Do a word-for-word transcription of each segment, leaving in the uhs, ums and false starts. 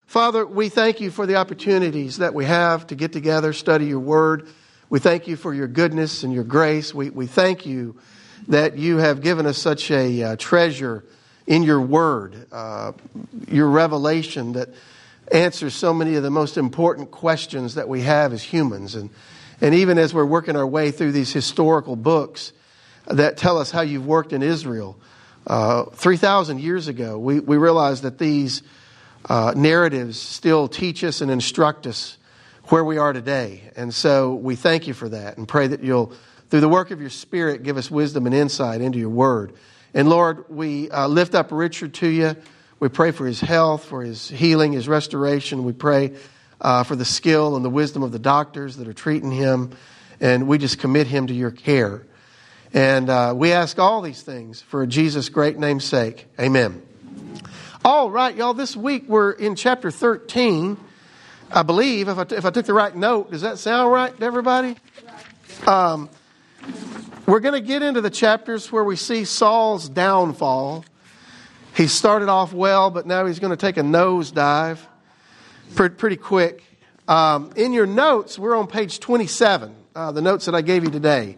Father, we thank you for the opportunities that we have to get together, study your word. We thank you for your goodness and your grace. We, we thank you that you have given us such a uh, treasure in your word, uh, your revelation that answers so many of the most important questions that we have as humans. And, and even as we're working our way through these historical books that tell us how you've worked in Israel, uh, three thousand years ago, we, we realize that these uh, narratives still teach us and instruct us where we are today. And so we thank you for that and pray that you'll, through the work of your Spirit, give us wisdom and insight into your word. And Lord, we uh, lift up Richard to you. We pray for his health, for his healing, his restoration. We pray uh, for the skill and the wisdom of the doctors that are treating him. And we just commit him to your care. And uh, we ask all these things for Jesus' great name's sake. Amen. All right, y'all, this week we're in chapter thirteen. I believe, if I, t- if I took the right note, does that sound right to everybody? Um, we're going to get into the chapters where we see Saul's downfall. He started off well, but now he's going to take a nosedive pretty, pretty quick. Um, in your notes, we're on page twenty-seven, uh, the notes that I gave you today.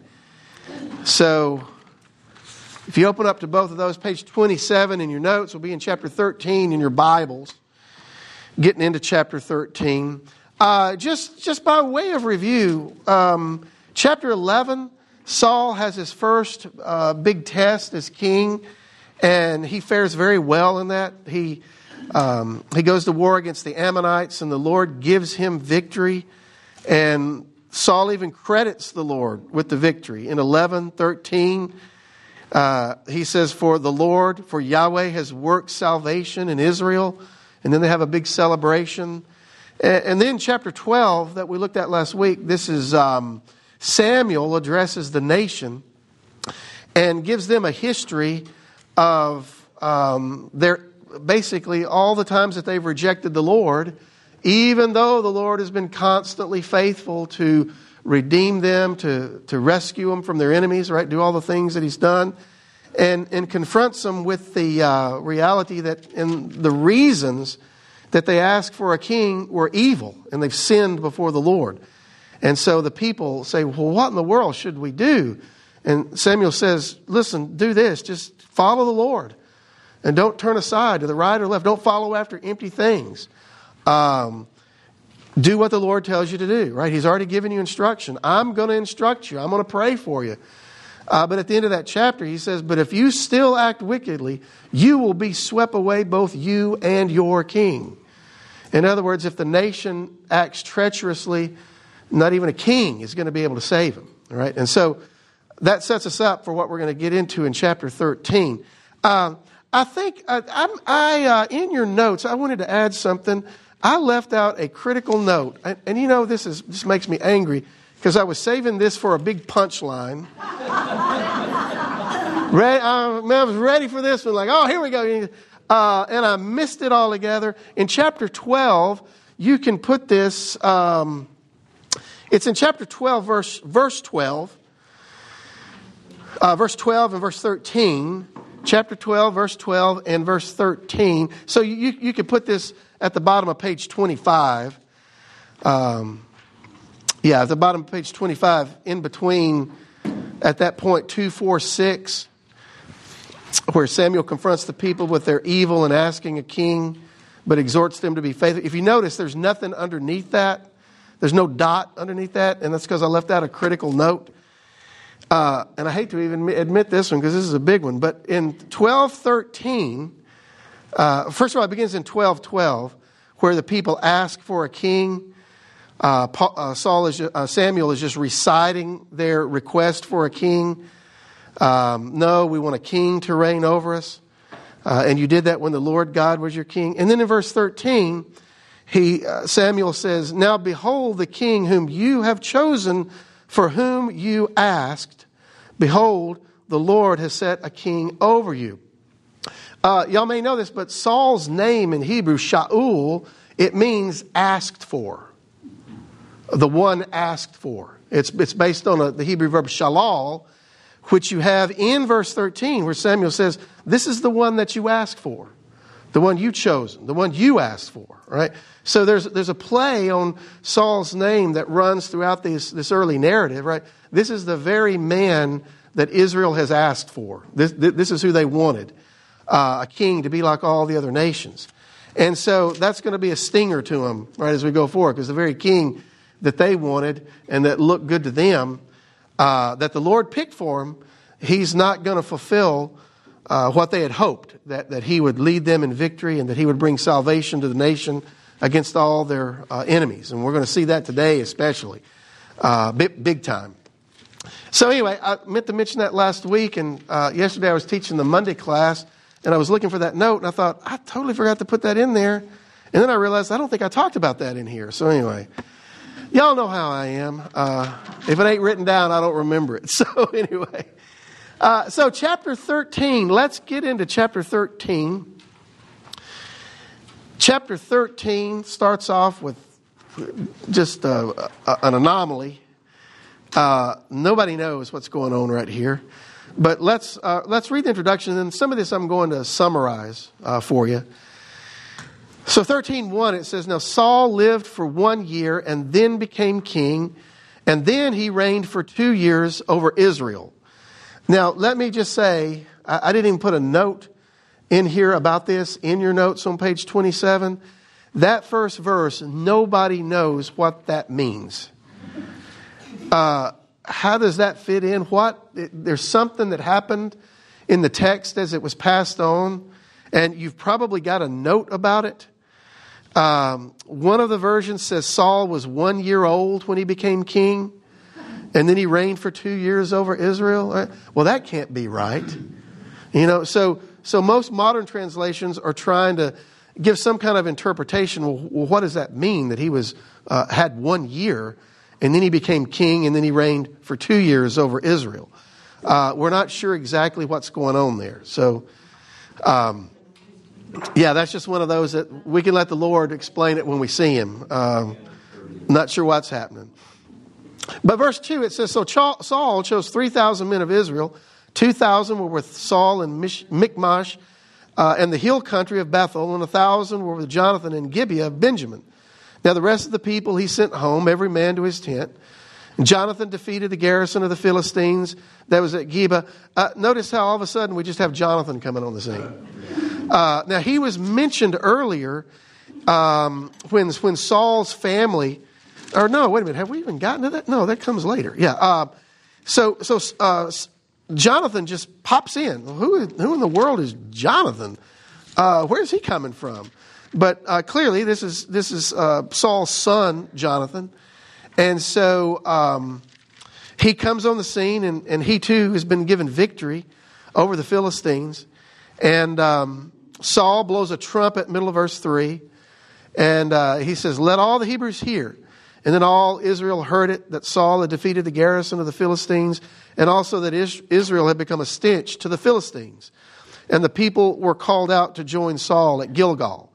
So if you open up to both of those, page twenty-seven in your notes will be in chapter thirteen in your Bibles. Getting into chapter thirteen. Uh, just, just by way of review, um, chapter eleven, Saul has his first uh, big test as king, and he fares very well in that. He, um, he goes to war against the Ammonites, and the Lord gives him victory. And Saul even credits the Lord with the victory. In eleven thirteen, uh, he says, "For the Lord, for Yahweh has worked salvation in Israel." And then they have a big celebration. And then chapter twelve that we looked at last week, this is um, Samuel addresses the nation and gives them a history of um, their basically all the times that they've rejected the Lord, even though the Lord has been constantly faithful to redeem them, to, to rescue them from their enemies, right? Do all the things that he's done. And, and confronts them with the uh, reality that in the reasons that they asked for a king were evil and they've sinned before the Lord. And so the people say, well, what in the world should we do? And Samuel says, listen, do this. Just follow the Lord and don't turn aside to the right or left. Don't follow after empty things. Um, do what the Lord tells you to do, right? He's already given you instruction. I'm going to instruct you. I'm going to pray for you. Uh, but at the end of that chapter, he says, but if you still act wickedly, you will be swept away, both you and your king. In other words, if the nation acts treacherously, not even a king is going to be able to save them. All right? And so that sets us up for what we're going to get into in chapter thirteen. Uh, I think uh, I'm, I, uh, in your notes, I wanted to add something. I left out a critical note. And, and you know, this is this makes me angry because I was saving this for a big punchline. Ready, I, I was ready for this one, like, oh, here we go. Uh, and I missed it all together. In chapter twelve, you can put this, um, it's in chapter twelve, verse, verse twelve. Uh, verse twelve and verse thirteen. Chapter twelve, verse twelve and verse thirteen. So you, you can put this at the bottom of page twenty-five. Um, yeah, at the bottom of page twenty-five, in between, at that point, two, four, six, where Samuel confronts the people with their evil and asking a king, but exhorts them to be faithful. If you notice, there's nothing underneath that. There's no dot underneath that, and that's because I left out a critical note. Uh, and I hate to even admit this one because this is a big one. But in twelve thirteen, uh, first of all, it begins in twelve twelve, where the people ask for a king. Uh, Paul, uh, Saul is, uh, Samuel is just reciting their request for a king. Um, no, we want a king to reign over us. Uh, and you did that when the Lord God was your king. And then in verse thirteen, he uh, Samuel says, now behold the king whom you have chosen, for whom you asked. Behold, the Lord has set a king over you. Uh, y'all may know this, but Saul's name in Hebrew, Shaul, it means asked for. The one asked for. It's, it's based on a, the Hebrew verb shalal, which you have in verse thirteen, where Samuel says, this is the one that you asked for. the one you chosen, the one you asked for, right? So there's there's a play on Saul's name that runs throughout this, this early narrative, right? This is the very man that Israel has asked for. This, this is who they wanted, uh, a king to be like all the other nations. And so that's going to be a stinger to them, right, as we go forward, because the very king that they wanted and that looked good to them, uh, that the Lord picked for them, he's not going to fulfill uh, what they had hoped, that, that he would lead them in victory and that he would bring salvation to the nation against all their uh, enemies. And we're going to see that today especially, uh, big, big time. So anyway, I meant to mention that last week, and uh, yesterday I was teaching the Monday class, and I was looking for that note, and I thought, I totally forgot to put that in there. And then I realized I don't think I talked about that in here. So anyway, y'all know how I am. Uh, if it ain't written down, I don't remember it. So anyway, uh, so chapter thirteen, let's get into chapter thirteen. Chapter thirteen starts off with just uh, an anomaly. Uh, nobody knows what's going on right here. But let's uh, let's read the introduction, and some of this I'm going to summarize uh, for you. So thirteen one, it says, Now Saul lived for one year and then became king, and then he reigned for two years over Israel. Now, let me just say, I, I didn't even put a note in here about this in your notes on page twenty-seven. That first verse, nobody knows what that means. Uh, how does that fit in? What? There's something that happened in the text as it was passed on, and you've probably got a note about it. Um, one of the versions says Saul was one year old when he became king, and then he reigned for two years over Israel. Well, that can't be right. You know, so so most modern translations are trying to give some kind of interpretation. Well, what does that mean that he was uh, had one year? And then he became king, and then he reigned for two years over Israel. Uh, we're not sure exactly what's going on there. So, um, yeah, that's just one of those that we can let the Lord explain it when we see him. Um, not sure what's happening. But verse two, it says, So Saul chose three thousand men of Israel. two thousand were with Saul in Michmash uh, and the hill country of Bethel, and one thousand were with Jonathan in Gibeah of Benjamin. Now the rest of the people he sent home, every man to his tent. And Jonathan defeated the garrison of the Philistines that was at Geba. Uh, notice how all of a sudden we just have Jonathan coming on the scene. Uh, now he was mentioned earlier um, when when Saul's family, or no, wait a minute, have we even gotten to that? No, that comes later. Yeah. Uh, so so uh, Jonathan just pops in. Who who in the world is Jonathan? Uh, where's he coming from? But uh, clearly, this is this is uh, Saul's son, Jonathan. And so um, he comes on the scene, and, and he too has been given victory over the Philistines. And um, Saul blows a trumpet, middle of verse three. And uh, he says, Let all the Hebrews hear. And then all Israel heard it, that Saul had defeated the garrison of the Philistines, and also that Israel had become a stench to the Philistines. And the people were called out to join Saul at Gilgal.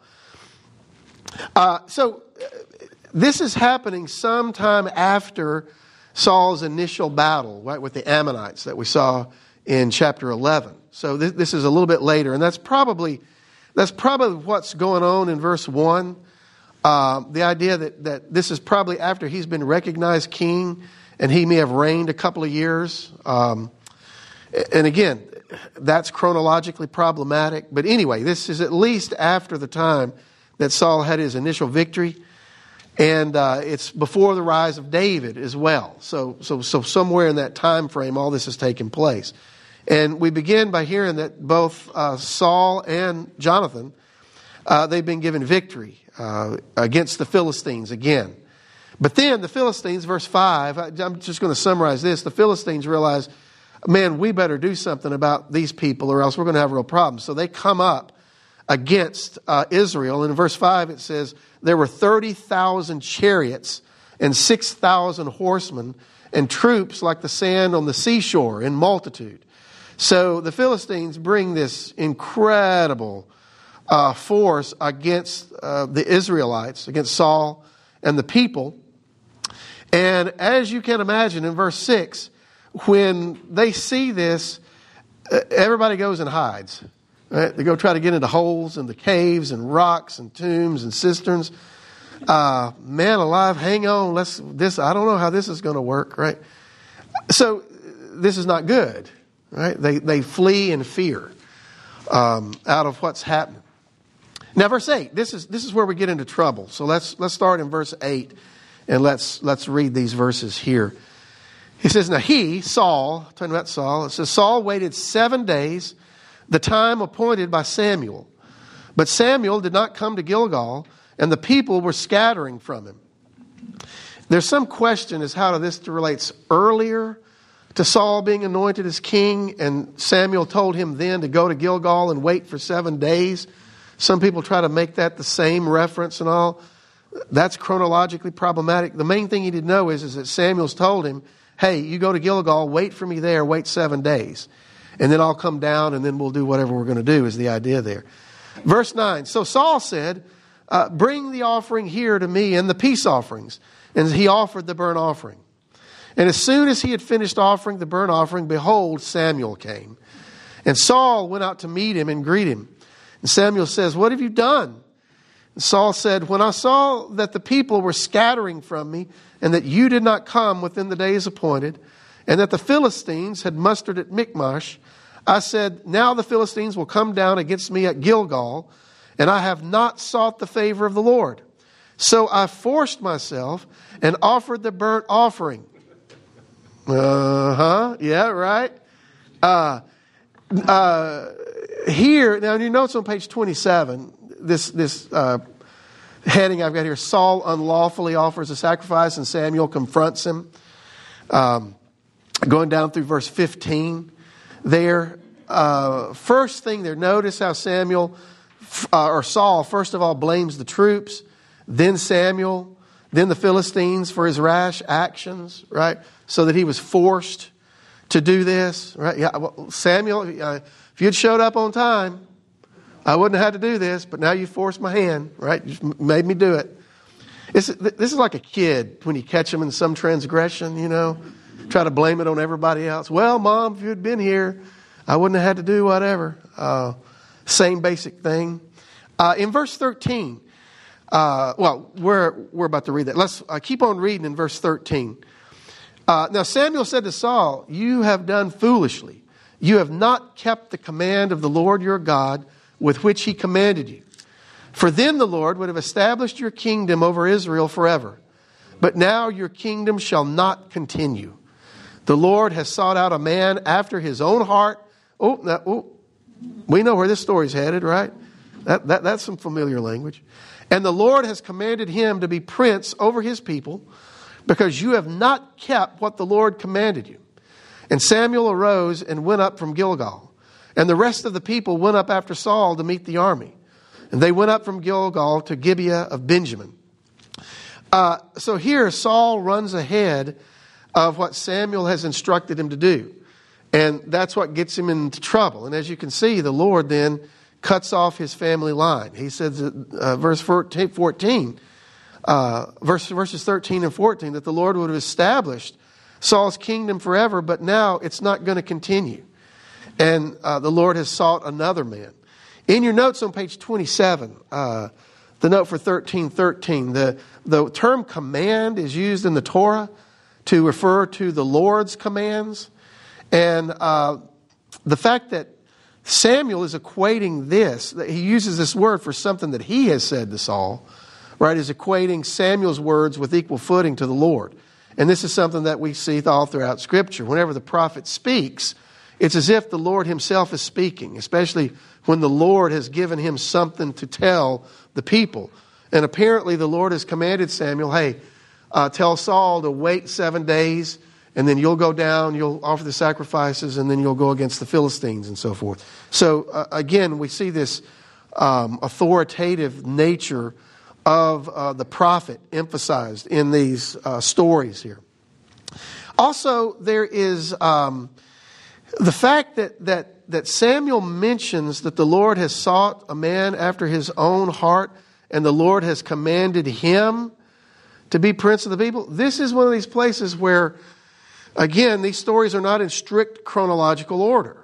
Uh, so uh, this is happening sometime after Saul's initial battle, right, with the Ammonites that we saw in chapter eleven. So this, this is a little bit later, and that's probably that's probably what's going on in verse one. Uh, the idea that, that this is probably after he's been recognized king, and he may have reigned a couple of years. Um, and again, that's chronologically problematic. But anyway, this is at least after the time that Saul had his initial victory, and uh, it's before the rise of David as well. So, so, so somewhere in that time frame, all this has taken place. And we begin by hearing that both uh, Saul and Jonathan, uh, they've been given victory uh, against the Philistines again. But then the Philistines, verse five, I'm just going to summarize this. The Philistines realize, man, we better do something about these people, or else we're going to have real problems. So they come up against uh, Israel. And in verse five it says, there were thirty thousand chariots and six thousand horsemen and troops like the sand on the seashore in multitude. So the Philistines bring this incredible uh, force against uh, the Israelites, against Saul and the people. And as you can imagine, in verse six, when they see this, everybody goes and hides. Right? They go try to get into holes and the caves and rocks and tombs and cisterns. Uh, man alive, hang on. Let's this. I don't know how this is going to work. Right. So this is not good. Right. They they flee in fear um, out of what's happening. Now, verse eight. This is this is where we get into trouble. So let's let's start in verse eight, and let's let's read these verses here. He says, now he, Saul, talking about Saul, it says, Saul waited seven days, the time appointed by Samuel. But Samuel did not come to Gilgal, and the people were scattering from him. There's some question as how to this relates earlier to Saul being anointed as king, and Samuel told him then to go to Gilgal and wait for seven days. Some people try to make that the same reference and all. That's chronologically problematic. The main thing he did know is, is that Samuel's told him, hey, you go to Gilgal, wait for me there, wait seven days. And then I'll come down and then we'll do whatever we're going to do is the idea there. Verse nine, so Saul said, uh, bring the offering here to me and the peace offerings. And he offered the burnt offering. And as soon as he had finished offering the burnt offering, behold, Samuel came. And Saul went out to meet him and greet him. And Samuel says, what have you done? And Saul said, when I saw that the people were scattering from me, and that you did not come within the days appointed, and that the Philistines had mustered at Michmash, I said, now the Philistines will come down against me at Gilgal, and I have not sought the favor of the Lord. So I forced myself and offered the burnt offering. Uh-huh. Yeah, right. Uh, uh, here, now in your notes on page twenty-seven, this, this, uh, heading I've got here, Saul unlawfully offers a sacrifice and Samuel confronts him. Um, going down through verse fifteen there. Uh, first thing there, notice how Samuel, uh, or Saul, first of all, blames the troops, then Samuel, then the Philistines for his rash actions, right? So that he was forced to do this, right? Yeah, well, Samuel, uh, if you'd showed up on time, I wouldn't have had to do this, but now you forced my hand, right? You just made me do it. It's, this is like a kid when you catch them in some transgression, you know, try to blame it on everybody else. Well, Mom, if you had been here, I wouldn't have had to do whatever. Uh, same basic thing. Uh, in verse thirteen, uh, well, we're we're about to read that. Let's uh, keep on reading in verse thirteen. Uh, now Samuel said to Saul, you have done foolishly. You have not kept the command of the Lord your God with which he commanded you. For then the Lord would have established your kingdom over Israel forever. But now your kingdom shall not continue. The Lord has sought out a man after his own heart. Oh, now, oh we know where this story's headed, right? That, that, that's some familiar language. And the Lord has commanded him to be prince over his people, because you have not kept what the Lord commanded you. And Samuel arose and went up from Gilgal. And the rest of the people went up after Saul to meet the army. And they went up from Gilgal to Gibeah of Benjamin. Uh, so here Saul runs ahead of what Samuel has instructed him to do. And that's what gets him into trouble. And as you can see, the Lord then cuts off his family line. He says, uh, verse fourteen, uh, verse, verses thirteen and fourteen, that the Lord would have established Saul's kingdom forever, but now it's not going to continue. And uh, the Lord has sought another man. In your notes on page twenty-seven, uh, the note for thirteen thirteen, the, the term command is used in the Torah to refer to the Lord's commands. And uh, the fact that Samuel is equating this, that he uses this word for something that he has said to Saul, right, is equating Samuel's words with equal footing to the Lord. And this is something that we see all throughout Scripture. Whenever the prophet speaks, it's as if the Lord himself is speaking, especially when the Lord has given him something to tell the people. And apparently the Lord has commanded Samuel, hey, uh, tell Saul to wait seven days, and then you'll go down, you'll offer the sacrifices, and then you'll go against the Philistines and so forth. So uh, again, we see this um, authoritative nature of uh, the prophet emphasized in these uh, stories here. Also, there is um, the fact that, that, that Samuel mentions that the Lord has sought a man after his own heart, and the Lord has commanded him to be prince of the people. This is one of these places where, again, these stories are not in strict chronological order.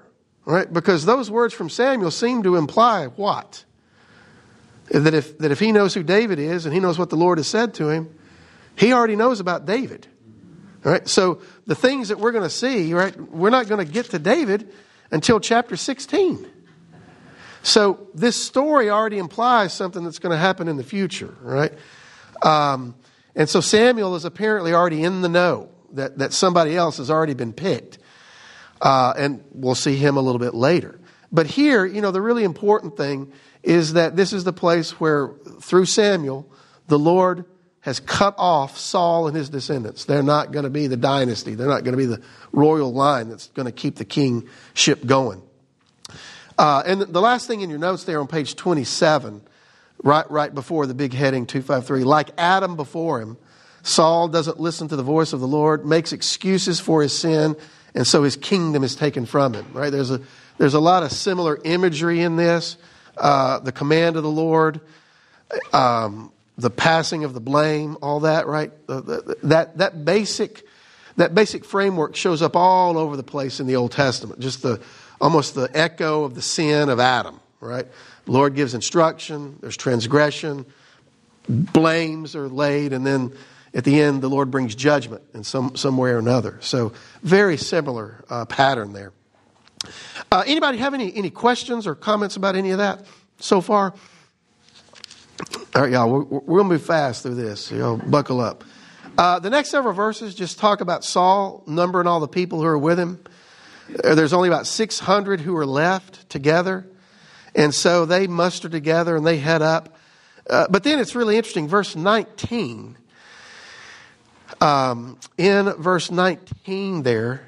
right? Because those words from Samuel seem to imply what? That if, that if he knows who David is and he knows what the Lord has said to him, he already knows about David. All right? So the things that we're going to see, right, we're not going to get to David until chapter sixteen. So this story already implies something that's going to happen in the future, right? Um, and so Samuel is apparently already in the know that, that somebody else has already been picked. Uh, and we'll see him a little bit later. But here, you know, the really important thing is that this is the place where, through Samuel, the Lord has cut off Saul and his descendants. They're not going to be the dynasty. They're not going to be the royal line that's going to keep the kingship going. Uh, and the last thing in your notes there on page twenty-seven, right, right before the big heading two fifty-three, like Adam before him, Saul doesn't listen to the voice of the Lord, makes excuses for his sin, and so his kingdom is taken from him. Right? There's a there's a lot of similar imagery in this. Uh, the command of the Lord, um, the passing of the blame, all that. Right? The, the, that that basic that basic framework shows up all over the place in the Old Testament. Just the almost the echo of the sin of Adam. Right? The Lord gives instruction. There's transgression. Blames are laid, and then at the end, the Lord brings judgment in some, some way or another. So very similar uh, pattern there. Uh, anybody have any, any questions or comments about any of that so far? All right, y'all, we're, we're going to move fast through this. So y'all buckle up. Uh, the next several verses just talk about Saul numbering all the people who are with him. There's only about six hundred who are left together. And so they muster together and they head up. Uh, but then it's really interesting. Verse nineteen. Um, in verse nineteen there,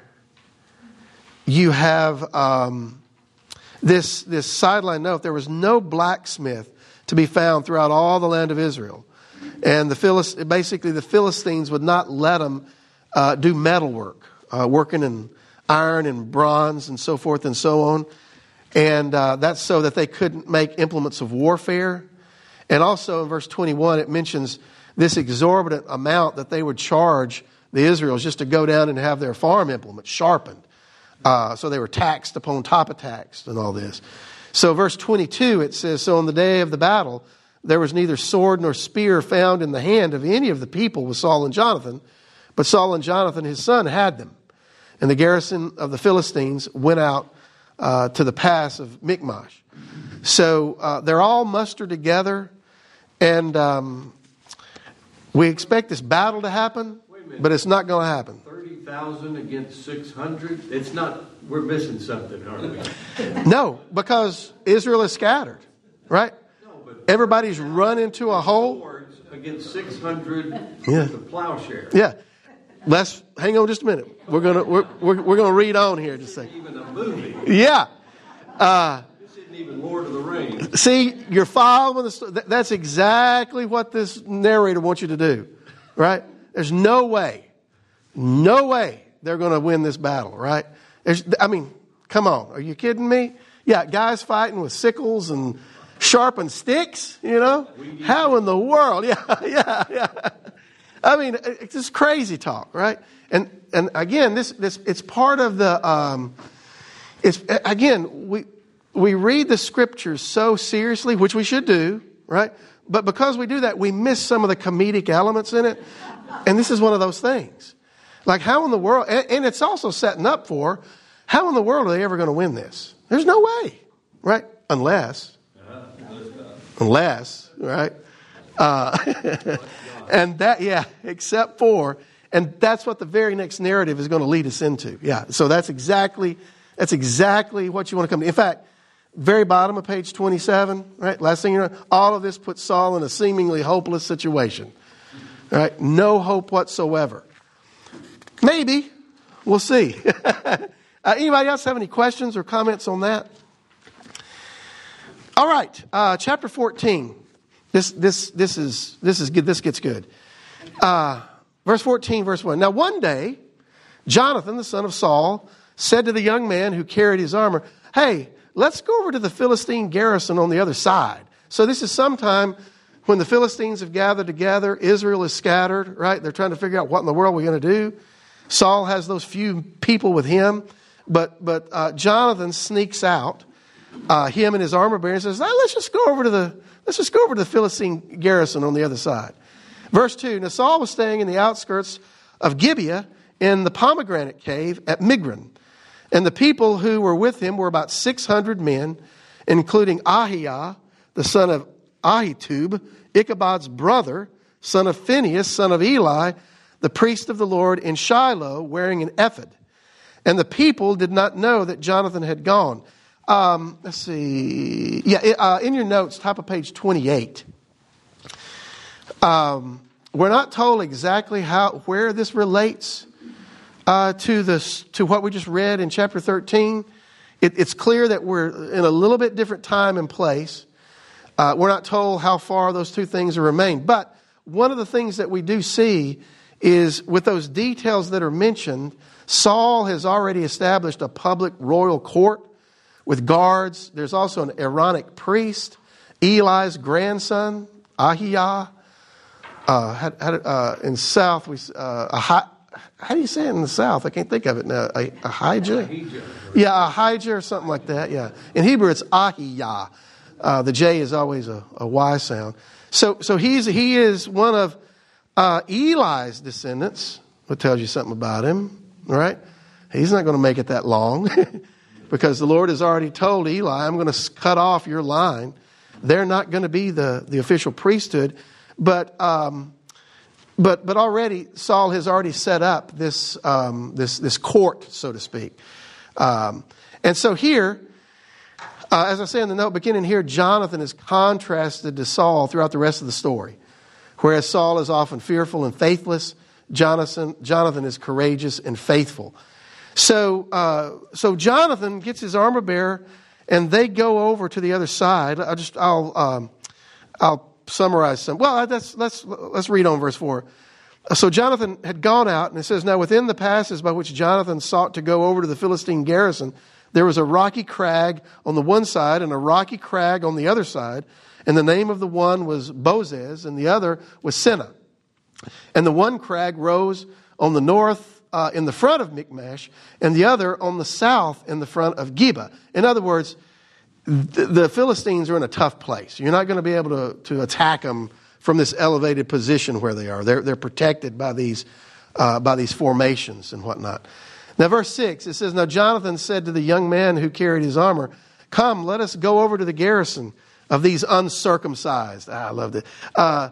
you have um, this, this sideline note. There was no blacksmith to be found throughout all the land of Israel. And the Philist- basically the Philistines would not let them uh, do metal work, uh, working in iron and bronze and so forth and so on. And uh, that's so that they couldn't make implements of warfare. And also in verse twenty-one, it mentions this exorbitant amount that they would charge the Israelites just to go down and have their farm implements sharpened. Uh, so they were taxed upon top of tax and all this. So verse twenty-two, it says, so on the day of the battle, there was neither sword nor spear found in the hand of any of the people with Saul and Jonathan, but Saul and Jonathan, his son, had them. And the garrison of the Philistines went out uh, to the pass of Michmash. So uh, they're all mustered together, and um, we expect this battle to happen, but it's not going to happen. thirty thousand against six hundred? It's not, we're missing something, aren't we? No, because Israel is scattered, right? No, but everybody's run into a hole. Swords against six hundred Yeah. with the plowshare. Yeah. Let's hang on just a minute. We're gonna we're we're, we're gonna read on here just a This second. isn't even a movie. Yeah. Uh, This isn't even Lord of the Rings. see, you're following the story. That's exactly what this narrator wants you to do, right? There's no way, no way they're going to win this battle, right? There's, I mean, come on, are you kidding me? Yeah, guys fighting with sickles and sharpened sticks, you know? How in the world? Yeah, yeah, yeah. I mean, it's just crazy talk, right? And and again, this this it's part of the. Um, it's again we we read the scriptures so seriously, which we should do, right? But because we do that, we miss some of the comedic elements in it, and this is one of those things. Like how in the world, and, and it's also setting up for how in the world are they ever going to win this? There's no way, right? Unless, unless, right? Uh, and that, yeah, except for, and that's what the very next narrative is going to lead us into. Yeah, so that's exactly, that's exactly what you want to come to. In fact, very bottom of page twenty-seven, right? Last thing you know, all of this puts Saul in a seemingly hopeless situation, right? No hope whatsoever. Maybe, we'll see. uh, anybody else have any questions or comments on that? All right, uh, chapter fourteen. This this this is this is good. This gets good. Uh, verse fourteen, verse one. Now one day, Jonathan, the son of Saul, said to the young man who carried his armor, "Hey, let's go over to the Philistine garrison on the other side." So this is sometime when the Philistines have gathered together. Israel is scattered, right? They're trying to figure out what in the world we're going to do. Saul has those few people with him. But but uh, Jonathan sneaks out, uh, him and his armor bearer, and says, "Ah, let's just go over to the let's just go over to the Philistine garrison on the other side." Verse two, now Saul was staying in the outskirts of Gibeah in the pomegranate cave at Migron. And the people who were with him were about six hundred men, including Ahiah, the son of Ahitub, Ichabod's brother, son of Phinehas, son of Eli, the priest of the Lord in Shiloh, wearing an ephod. And the people did not know that Jonathan had gone. Um, let's see. Yeah, uh, in your notes, top of page twenty-eight. Um, we're not told exactly how where this relates uh, to this to what we just read in chapter thirteen. It, it's clear that we're in a little bit different time and place. Uh, we're not told how far those two things are remained. But one of the things that we do see is with those details that are mentioned, Saul has already established a public royal court with guards. There's also an Aaronic priest, Eli's grandson, Ahiah. Uh, how, how, uh, in South, we uh, Ahi, how do you say it in the South? I can't think of it now. Ahijah? Ahijah. Yeah, Ahijah or something like that. Yeah. In Hebrew, it's Ahiah. Uh, the J is always a, a Y sound. So, so he's he is one of uh, Eli's descendants. What tells you something about him, right? He's not going to make it that long because the Lord has already told Eli, "I'm going to cut off your line." They're not going to be the the official priesthood. But um, but but already Saul has already set up this um, this this court, so to speak, um, and so here, uh, as I say in the note, beginning here, Jonathan is contrasted to Saul throughout the rest of the story. Whereas Saul is often fearful and faithless, Jonathan Jonathan is courageous and faithful. So uh, so Jonathan gets his armor bearer, and they go over to the other side. I just I'll um, I'll. summarize some. Well, let's, let's, let's read on verse four. So Jonathan had gone out, and it says, now within the passes by which Jonathan sought to go over to the Philistine garrison, there was a rocky crag on the one side and a rocky crag on the other side. And the name of the one was Bozez, and the other was Seneh. And the one crag rose on the north uh, in the front of Michmash, and the other on the south in the front of Geba. In other words, the Philistines are in a tough place. You're not going to be able to, to attack them from this elevated position where they are. They're, they're protected by these, uh, by these formations and whatnot. Now, verse six, it says, now Jonathan said to the young man who carried his armor, come, let us go over to the garrison of these uncircumcised. Ah, I loved it. Uh,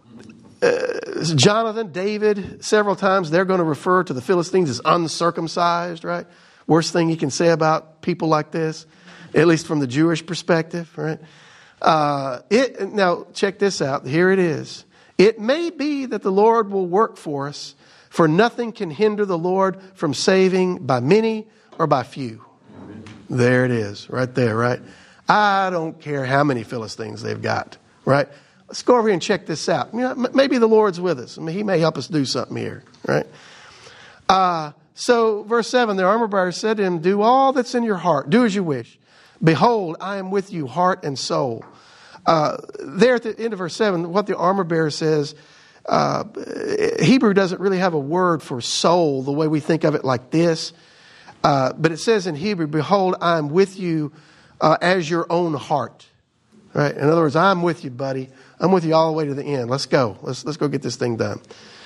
uh, Jonathan, David, several times they're going to refer to the Philistines as uncircumcised, right? Worst thing you can say about people like this. At least from the Jewish perspective, right? Uh, it, now, check this out. Here it is. It may be that the Lord will work for us, for nothing can hinder the Lord from saving by many or by few. Amen. There it is, right there, right? I don't care how many Philistines they've got, right? Let's go over here and check this out. You know, maybe the Lord's with us. I mean, He may help us do something here, right? Uh, so, verse seven, the armor bearer said to him, do all that's in your heart. Do as you wish. Behold, I am with you, heart and soul. Uh, there at the end of verse seven, what the armor bearer says, uh, Hebrew doesn't really have a word for soul the way we think of it like this. Uh, but it says in Hebrew, behold, I am with you uh, as your own heart. Right? In other words, I'm with you, buddy. I'm with you all the way to the end. Let's go. Let's, let's go get this thing done.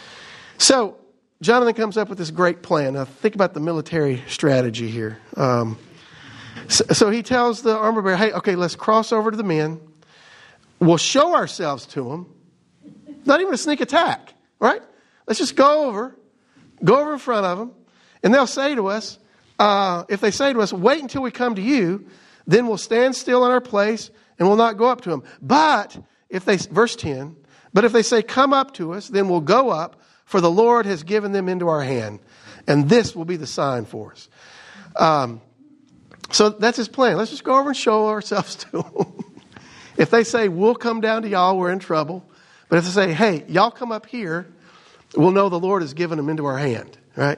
So Jonathan comes up with this great plan. Now think about the military strategy here. Um, So, so he tells the armor bearer, hey, okay, let's cross over to the men. We'll show ourselves to them. Not even a sneak attack, right? Let's just go over, go over in front of them. And they'll say to us, uh, if they say to us, wait until we come to you, then we'll stand still in our place and we'll not go up to them. But if they, verse ten, but if they say, come up to us, then we'll go up, for the Lord has given them into our hand. And this will be the sign for us. Um, So that's his plan. Let's just go over and show ourselves to them. If they say, we'll come down to y'all, we're in trouble. But if they say, hey, y'all come up here, we'll know the Lord has given them into our hand, right?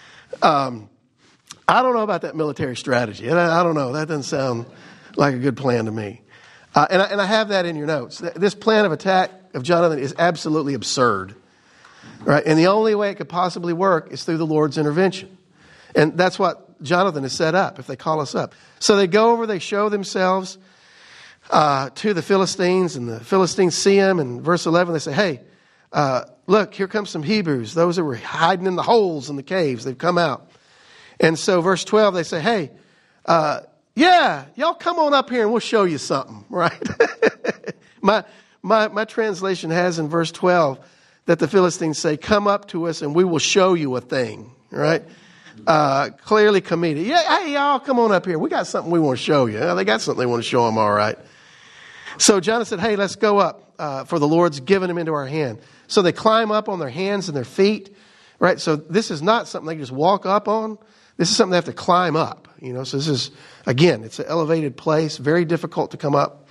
Um, I don't know about that military strategy. I, I don't know. That doesn't sound like a good plan to me. Uh, and, I, and I have that in your notes. This plan of attack of Jonathan is absolutely absurd, right? And the only way it could possibly work is through the Lord's intervention. And that's what Jonathan is set up if they call us up. So they go over, they show themselves uh, to the Philistines, and the Philistines see them. And verse eleven, they say, hey, uh, look, here comes some Hebrews. Those that were hiding in the holes in the caves, they've come out. And so verse twelve, they say, hey, uh, yeah, y'all come on up here and we'll show you something, right? my, my, my translation has in verse twelve that the Philistines say, come up to us and we will show you a thing, right? Uh, clearly comedic. Yeah, hey, y'all, come on up here. We got something we want to show you. Yeah, they got something they want to show them, all right. So Jonathan said, hey, let's go up, uh, for the Lord's given them into our hand. So they climb up on their hands and their feet, right? So this is not something they can just walk up on. This is something they have to climb up, you know. So this is, again, it's an elevated place, very difficult to come up.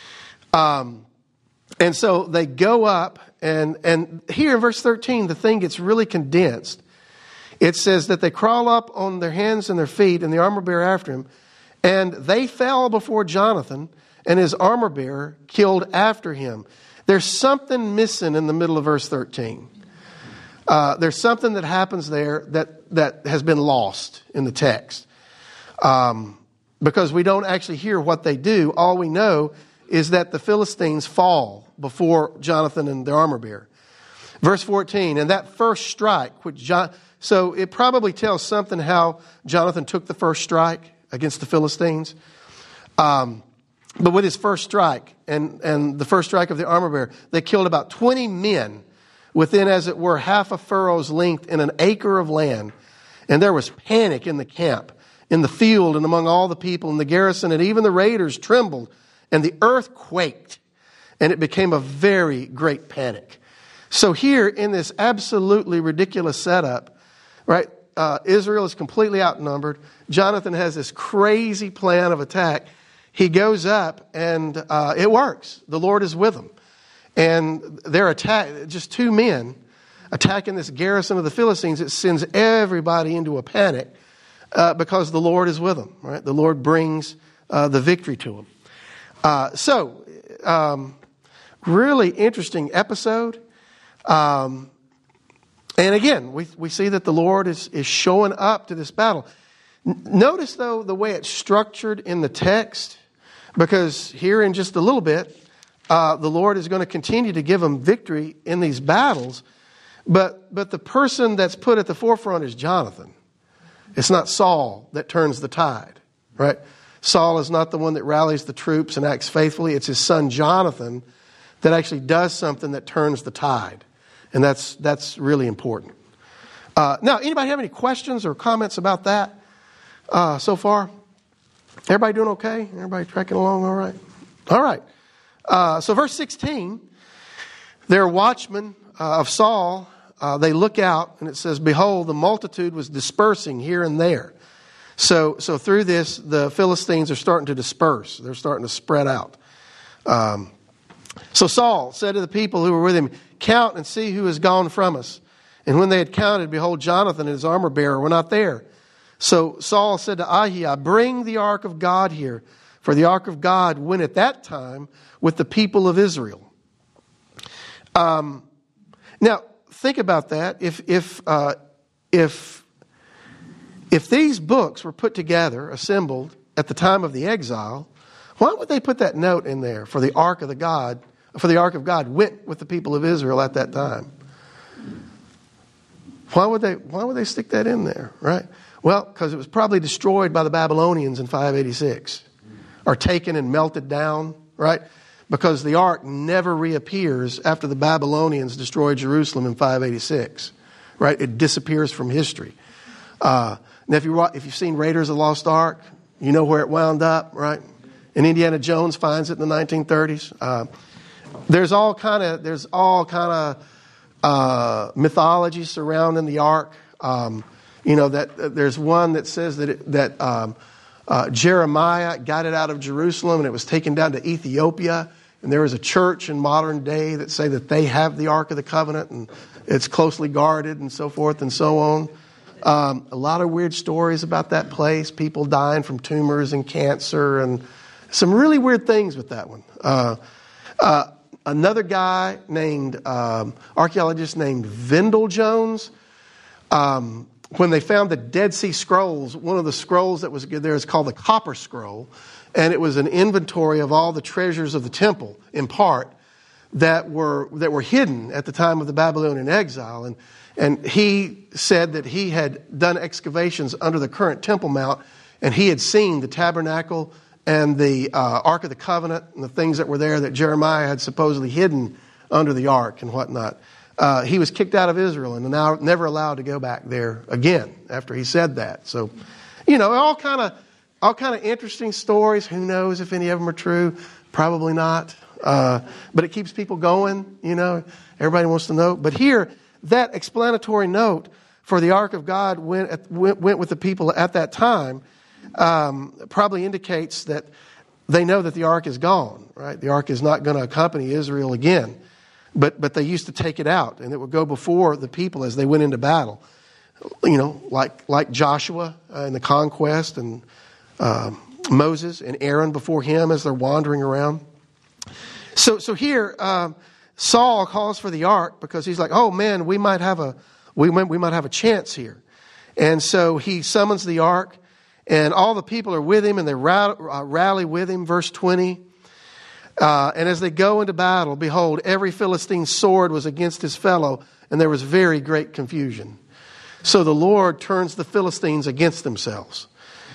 Um, and so they go up, and and here in verse thirteen, the thing gets really condensed. It says that they crawl up on their hands and their feet, and the armor bearer after him, and they fell before Jonathan, and his armor bearer killed after him. There's something missing in the middle of verse thirteen. Uh, there's something that happens there that, that has been lost in the text. Um, because we don't actually hear what they do. All we know is that the Philistines fall before Jonathan and the armor bearer. Verse fourteen, and that first strike, which John, so it probably tells something how Jonathan took the first strike against the Philistines. Um, but with his first strike and, and the first strike of the armor bearer, they killed about twenty men within, as it were, half a furrow's length in an acre of land. And there was panic in the camp, in the field, and among all the people in the garrison, and even the raiders trembled, and the earth quaked, and it became a very great panic. So here, in this absolutely ridiculous setup, right, uh, Israel is completely outnumbered. Jonathan has this crazy plan of attack. He goes up, and uh, it works. The Lord is with him. And they're attack, just two men attacking this garrison of the Philistines. It sends everybody into a panic uh, because the Lord is with them. Right? The Lord brings uh, the victory to them. Uh, so, um, really interesting episode. Um, and again, we we see that the Lord is is showing up to this battle. N- notice though the way it's structured in the text, because here in just a little bit. Uh, the Lord is going to continue to give them victory in these battles. But but the person that's put at the forefront is Jonathan. It's not Saul that turns the tide, right? Saul is not the one that rallies the troops and acts faithfully. It's his son Jonathan that actually does something that turns the tide. And that's that's really important. Uh, now, anybody have any questions or comments about that uh, so far? Everybody doing okay? Everybody tracking along all right? All right. Uh, so verse sixteen, they're watchmen uh, of Saul. Uh, they look out and it says, behold, the multitude was dispersing here and there. So so through this, the Philistines are starting to disperse. They're starting to spread out. Um, so Saul said to the people who were with him, count and see who has gone from us. And when they had counted, behold, Jonathan and his armor bearer were not there. So Saul said to Ahiah, bring the ark of God here. For the ark of God went at that time with the people of Israel. Um, now, think about that. If if uh, if if these books were put together, assembled at the time of the exile, why would they put that note in there for the ark of the God? For the ark of God went with the people of Israel at that time. Why would they? Why would they stick that in there? Right? Well, because it was probably destroyed by the Babylonians in five eighty-six. Are taken and melted down, right? Because the ark never reappears after the Babylonians destroyed Jerusalem in five eighty-six, right? It disappears from history. Uh, now, if, you, if you've seen Raiders of the Lost Ark, you know where it wound up, right? And Indiana Jones finds it in the nineteen thirties. Uh, there's all kind of there's all kind of uh, mythology surrounding the ark. Um, you know that uh, there's one that says that it, that. Um, Uh, Jeremiah got it out of Jerusalem and it was taken down to Ethiopia. And there is a church in modern day that say that they have the Ark of the Covenant and it's closely guarded and so forth and so on. Um, a lot of weird stories about that place. People dying from tumors and cancer and some really weird things with that one. Uh, uh, another guy named, um, archaeologist named Vendell Jones, um, when they found the Dead Sea Scrolls, one of the scrolls that was there is called the Copper Scroll, and it was an inventory of all the treasures of the temple, in part, that were that were hidden at the time of the Babylonian exile. And and he said that he had done excavations under the current Temple Mount, and he had seen the tabernacle and the uh, Ark of the Covenant and the things that were there that Jeremiah had supposedly hidden under the Ark and whatnot. Uh, he was kicked out of Israel and now never allowed to go back there again after he said that. So, you know, all kind of all kind of interesting stories. Who knows if any of them are true? Probably not. Uh, but it keeps people going. You know, everybody wants to know. But here, that explanatory note for the Ark of God went at, went, went with the people at that time. Um, probably indicates that they know that the Ark is gone. Right, the Ark is not going to accompany Israel again. But but they used to take it out, and it would go before the people as they went into battle. You know, like like Joshua uh, in the conquest, and uh, Moses and Aaron before him as they're wandering around. So so here, um, Saul calls for the ark because he's like, oh man, we might have a we might, we might have a chance here, and so he summons the ark, and all the people are with him, and they rally with him. Verse twenty. Uh, and as they go into battle, behold, every Philistine's sword was against his fellow, and there was very great confusion. So the Lord turns the Philistines against themselves.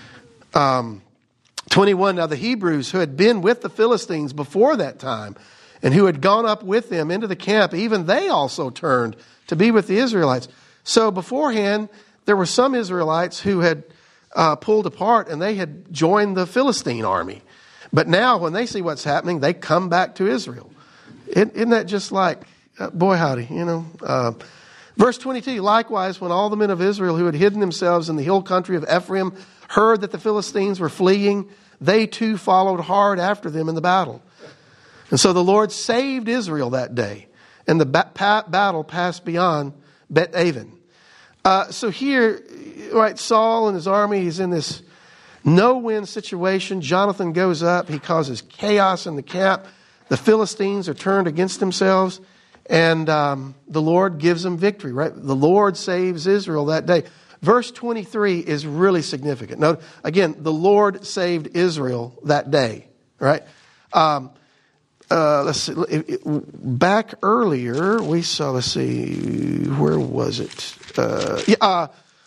Um, twenty-one, now the Hebrews who had been with the Philistines before that time, and who had gone up with them into the camp, even they also turned to be with the Israelites. So beforehand, there were some Israelites who had uh, pulled apart, and they had joined the Philistine army. But now, when they see what's happening, they come back to Israel. Isn't that just like, uh, boy howdy, you know? Uh, verse twenty-two, likewise, when all the men of Israel who had hidden themselves in the hill country of Ephraim heard that the Philistines were fleeing, they too followed hard after them in the battle. And so the Lord saved Israel that day, and the ba- pa- battle passed beyond Bet-Aven. Uh, so here, right, Saul and his army, he's in this no-win situation. Jonathan goes up. He causes chaos in the camp. The Philistines are turned against themselves. And um, the Lord gives them victory, right? The Lord saves Israel that day. Verse twenty-three is really significant. Now, again, the Lord saved Israel that day, right? Um, uh, let's see. Back earlier, we saw, let's see, where was it? Uh, yeah, uh,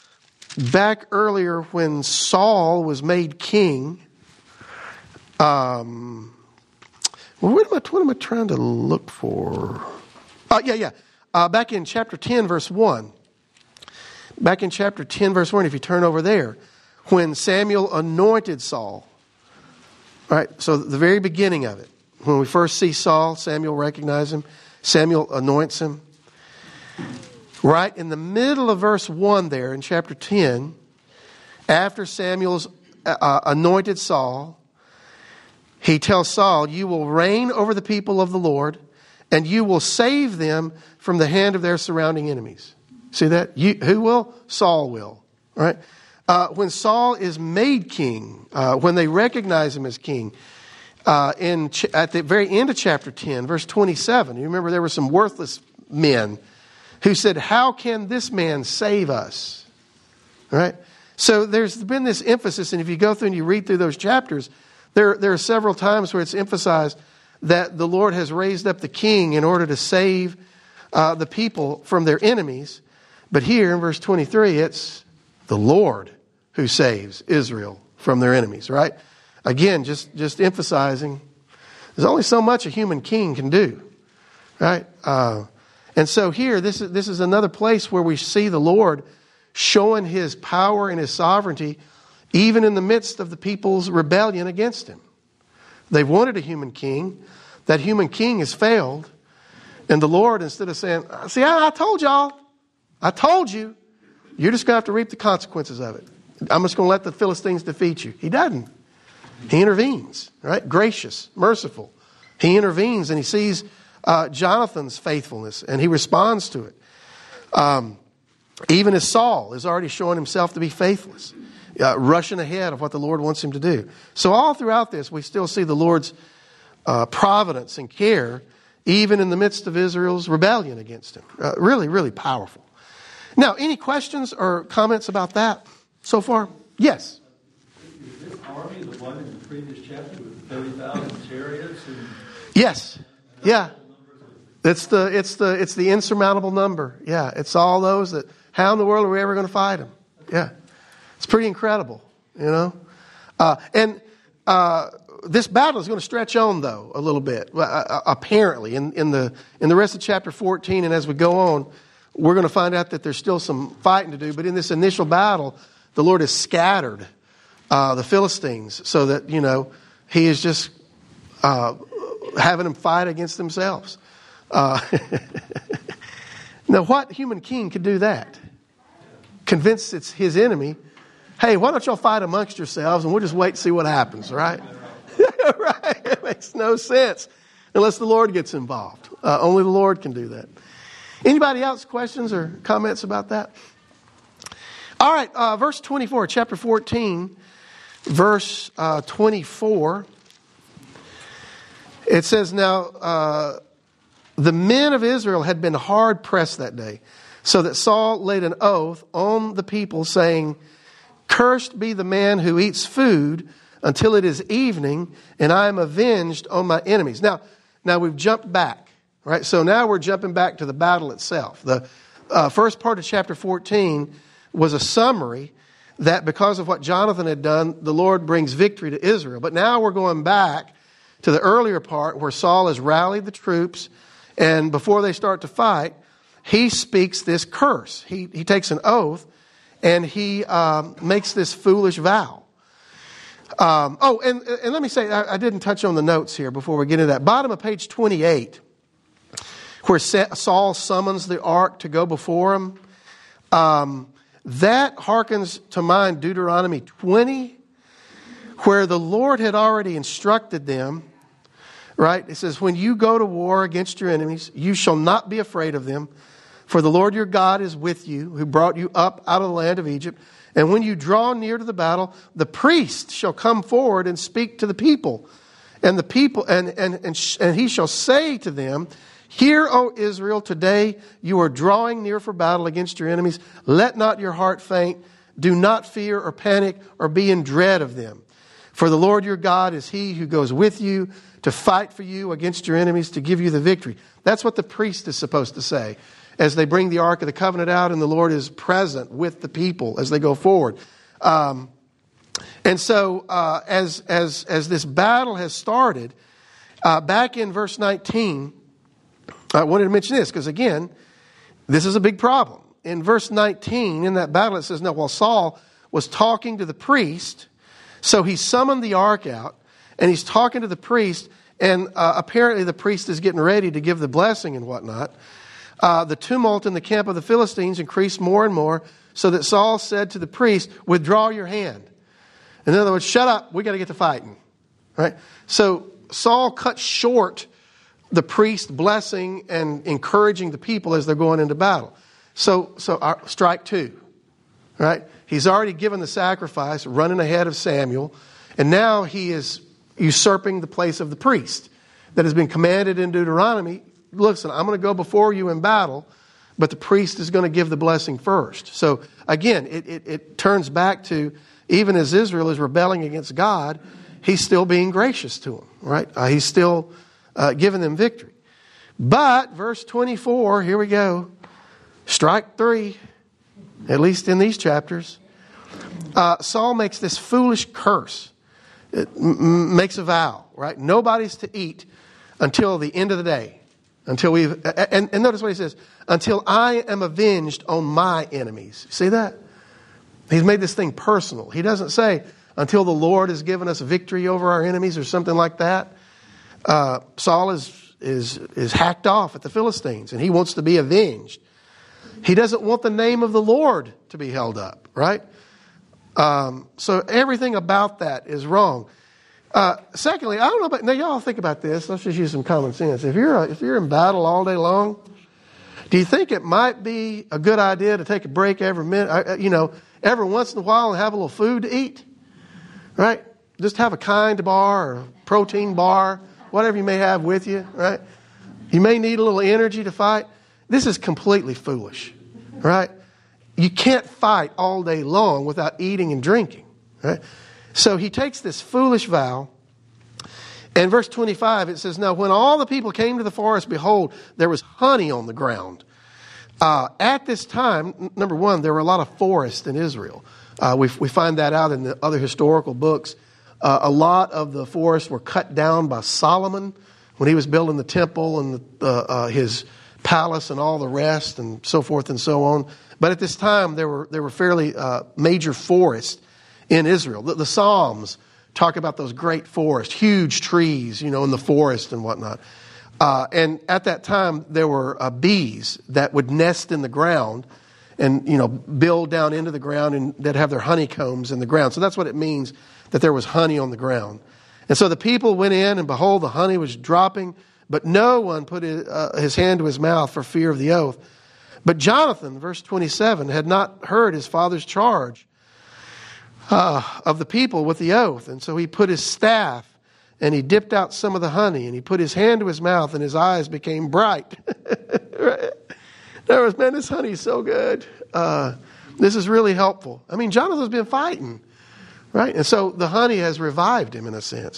Back earlier when Saul was made king, um, well, what am I, what am I trying to look for? Uh, yeah, yeah. Uh, back in chapter ten, verse one. Back in chapter ten, verse one, if you turn over there, when Samuel anointed Saul. All right, so the very beginning of it. When we first see Saul, Samuel recognizes him. Samuel anoints him. Right in the middle of verse one there in chapter ten, after Samuel's uh, anointed Saul, he tells Saul, you will reign over the people of the Lord, and you will save them from the hand of their surrounding enemies. See that? You, who will? Saul will. Right? Uh, when Saul is made king, uh, when they recognize him as king, uh, in ch- at the very end of chapter ten, verse twenty-seven, you remember there were some worthless men who said, how can this man save us? All right? So there's been this emphasis, and if you go through and you read through those chapters, there, there are several times where it's emphasized that the Lord has raised up the king in order to save uh, the people from their enemies. But here in verse twenty-three, it's the Lord who saves Israel from their enemies, right? Again, just, just emphasizing there's only so much a human king can do, right? Uh, And so here, this is this is another place where we see the Lord showing his power and his sovereignty, even in the midst of the people's rebellion against him. They've wanted a human king. That human king has failed. And the Lord, instead of saying, see, I, I told y'all, I told you, you're just going to have to reap the consequences of it. I'm just going to let the Philistines defeat you. He doesn't. He intervenes, right? Gracious, merciful. He intervenes and he sees Uh, Jonathan's faithfulness, and he responds to it. Um, even as Saul is already showing himself to be faithless, uh, rushing ahead of what the Lord wants him to do. So all throughout this, we still see the Lord's uh, providence and care, even in the midst of Israel's rebellion against him. Uh, really, really powerful. Now, any questions or comments about that so far? Yes. Is this army the one in the previous chapter with thirty thousand chariots? And yes. Yeah. It's the it's the it's the insurmountable number. Yeah. It's all those that. How in the world are we ever going to fight them? Yeah. It's pretty incredible, you know. Uh, and uh, this battle is going to stretch on, though, a little bit. Uh, apparently, in, in the in the rest of chapter fourteen, and as we go on, we're going to find out that there's still some fighting to do. But in this initial battle, the Lord has scattered uh, the Philistines so that, you know, He is just uh, having them fight against themselves. Uh, now, what human king could do that? Convinced it's his enemy. Hey, why don't y'all fight amongst yourselves and we'll just wait and see what happens, right? Right? It makes no sense unless the Lord gets involved. Uh, only the Lord can do that. Anybody else questions or comments about that? All right, uh, verse twenty-four, chapter fourteen, verse uh, twenty-four. It says, now, uh, the men of Israel had been hard pressed that day, so that Saul laid an oath on the people, saying, cursed be the man who eats food until it is evening, and I am avenged on my enemies. Now, now we've jumped back, right? So now we're jumping back to the battle itself. The uh, first part of chapter fourteen was a summary that because of what Jonathan had done, the Lord brings victory to Israel. But now we're going back to the earlier part where Saul has rallied the troops, and before they start to fight, he speaks this curse. He he takes an oath, and he um, makes this foolish vow. Um, oh, and, and let me say, I, I didn't touch on the notes here before we get into that. Bottom of page twenty-eight, where Saul summons the ark to go before him, um, that harkens to mind Deuteronomy twenty, where the Lord had already instructed them, right? It says, when you go to war against your enemies, you shall not be afraid of them. For the Lord your God is with you, who brought you up out of the land of Egypt. And when you draw near to the battle, the priest shall come forward and speak to the people. And the people, and, and, and, sh- and he shall say to them, hear, O Israel, today you are drawing near for battle against your enemies. Let not your heart faint. Do not fear or panic or be in dread of them. For the Lord your God is He who goes with you to fight for you against your enemies, to give you the victory. That's what the priest is supposed to say as they bring the Ark of the Covenant out and the Lord is present with the people as they go forward. Um, and so uh, as, as, as this battle has started, uh, back in verse nineteen, I wanted to mention this because, again, this is a big problem. In verse nineteen, in that battle, it says, now while Saul was talking to the priest, so he summoned the ark out, and he's talking to the priest, and uh, apparently the priest is getting ready to give the blessing and whatnot. Uh, the tumult in the camp of the Philistines increased more and more, so that Saul said to the priest, withdraw your hand. In other words, shut up, we got to get to fighting. Right? So Saul cut short the priest blessing and encouraging the people as they're going into battle. So, so our, strike two. Right? He's already given the sacrifice, running ahead of Samuel, and now he is usurping the place of the priest that has been commanded in Deuteronomy. Listen, I'm going to go before you in battle, but the priest is going to give the blessing first. So again, it, it, it turns back to, even as Israel is rebelling against God, He's still being gracious to them, right? Uh, he's still uh, giving them victory. But verse twenty-four, here we go. Strike three, at least in these chapters. Uh, Saul makes this foolish curse. It m- makes a vow, right? Nobody's to eat until the end of the day. Until we've, and, and notice what he says, until I am avenged on my enemies. See that? He's made this thing personal. He doesn't say until the Lord has given us victory over our enemies or something like that. Uh, Saul is, is, is hacked off at the Philistines and he wants to be avenged. He doesn't want the name of the Lord to be held up, right? Um, so everything about that is wrong. Uh, secondly, I don't know about, now y'all think about this. Let's just use some common sense. If you're, if you're in battle all day long, do you think it might be a good idea to take a break every minute, you know, every once in a while and have a little food to eat? Right? Just have a kind bar or a protein bar, whatever you may have with you, right? You may need a little energy to fight. This is completely foolish, right? you can't fight all day long without eating and drinking. Right? So he takes this foolish vow. And verse twenty-five, it says, now when all the people came to the forest, behold, there was honey on the ground. Uh, at this time, number one, there were a lot of forests in Israel. Uh, we, we find that out in the other historical books. Uh, a lot of the forests were cut down by Solomon when he was building the temple and the, uh, uh, his palace and all the rest and so forth and so on. But at this time, there were there were fairly uh, major forests in Israel. The, the Psalms talk about those great forests, huge trees, you know, in the forest and whatnot. Uh, and at that time, there were uh, bees that would nest in the ground and, you know, build down into the ground, and they'd have their honeycombs in the ground. So that's what it means that there was honey on the ground. And so the people went in, and behold, the honey was dropping, but no one put his, uh, his hand to his mouth for fear of the oath. But Jonathan, verse twenty-seven, had not heard his father's charge uh, of the people with the oath. And so he put his staff, and he dipped out some of the honey, and he put his hand to his mouth, and his eyes became bright. Right? There was, man, this honey is so good. Uh, this is really helpful. I mean, Jonathan's been fighting, right? And so the honey has revived him in a sense.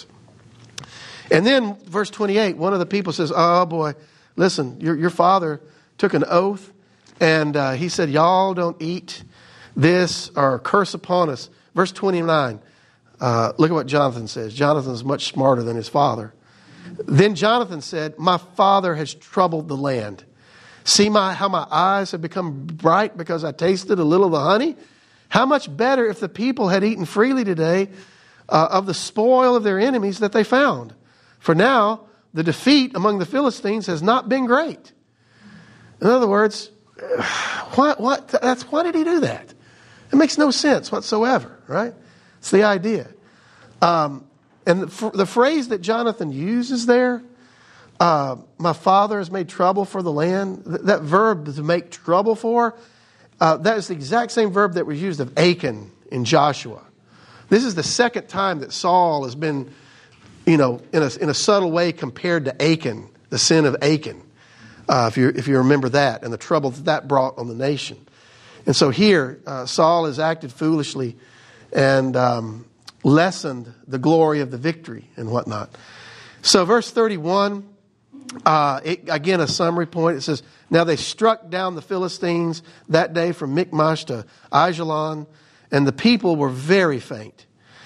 And then verse twenty-eight, one of the people says, oh boy, listen, your, your father took an oath, and uh, he said, y'all don't eat this or curse upon us. Verse twenty-nine. Uh, look at what Jonathan says. Jonathan is much smarter than his father. Then Jonathan said, my father has troubled the land. See my how my eyes have become bright because I tasted a little of the honey? How much better if the people had eaten freely today uh, of the spoil of their enemies that they found. For now, the defeat among the Philistines has not been great. In other words, what, what, that's, why did he do that? It makes no sense whatsoever, right? It's the idea. Um, and the, the phrase that Jonathan uses there, uh, my father has made trouble for the land, th- that verb to make trouble for, uh, that is the exact same verb that was used of Achan in Joshua. This is the second time that Saul has been, you know, in a, in a subtle way compared to Achan, the sin of Achan, uh, if you if you remember that, and the trouble that that brought on the nation. And so here, uh, Saul has acted foolishly and um, lessened the glory of the victory and whatnot. So verse thirty-one, uh, it, again, a summary point. It says, now they struck down the Philistines that day from Michmash to Aijalon, and the people were very faint.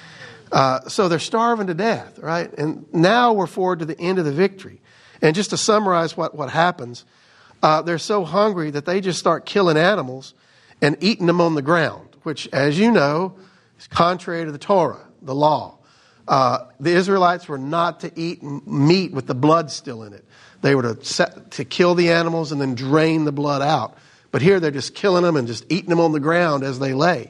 Uh, so they're starving to death, right? And now we're forward to the end of the victory. And just to summarize what, what happens, uh, they're so hungry that they just start killing animals and eating them on the ground, which, as you know, is contrary to the Torah, the law. Uh, the Israelites were not to eat meat with the blood still in it. They were to set, to kill the animals and then drain the blood out. But here they're just killing them and just eating them on the ground as they lay.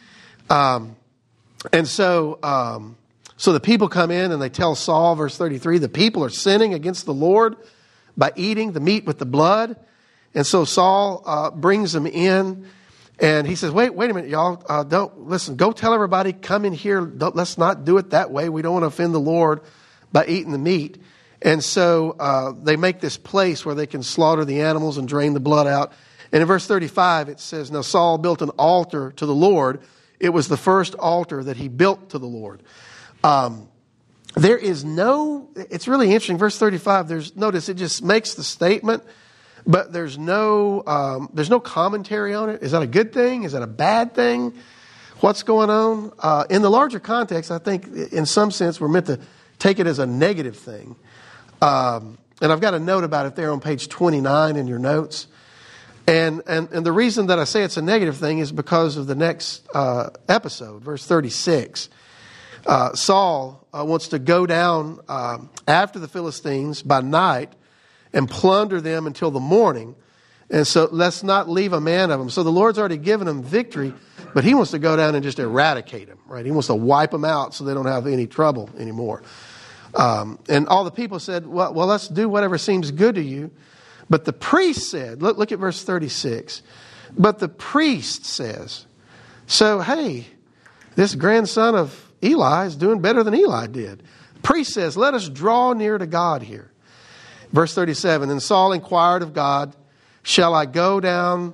Um, and so, um, so the people come in and they tell Saul, verse thirty-three, the people are sinning against the Lord by eating the meat with the blood. And so Saul uh, brings them in. And he says, wait, wait a minute, y'all. Uh, don't listen. Go tell everybody, come in here. Don't, let's not do it that way. We don't want to offend the Lord by eating the meat. And so uh, they make this place where they can slaughter the animals and drain the blood out. And in verse thirty-five, it says, now Saul built an altar to the Lord. It was the first altar that he built to the Lord. Um, there is no, it's really interesting. Verse thirty-five, there's, notice it just makes the statement, but there's no um, there's no commentary on it. Is that a good thing? Is that a bad thing? What's going on? Uh, in the larger context, I think in some sense we're meant to take it as a negative thing. Um, and I've got a note about it there on page twenty-nine in your notes. And and, and the reason that I say it's a negative thing is because of the next uh, episode, verse thirty-six. Uh, Saul uh, wants to go down uh, after the Philistines by night and plunder them until the morning. And so let's not leave a man of them. So the Lord's already given them victory, but he wants to go down and just eradicate them, right? He wants to wipe them out so they don't have any trouble anymore. Um, and all the people said, well, well, let's do whatever seems good to you. But the priest said, look, look at verse thirty-six. But the priest says, so, hey, this grandson of Eli is doing better than Eli did. The priest says, let us draw near to God here. Verse thirty-seven, and Saul inquired of God, shall I go down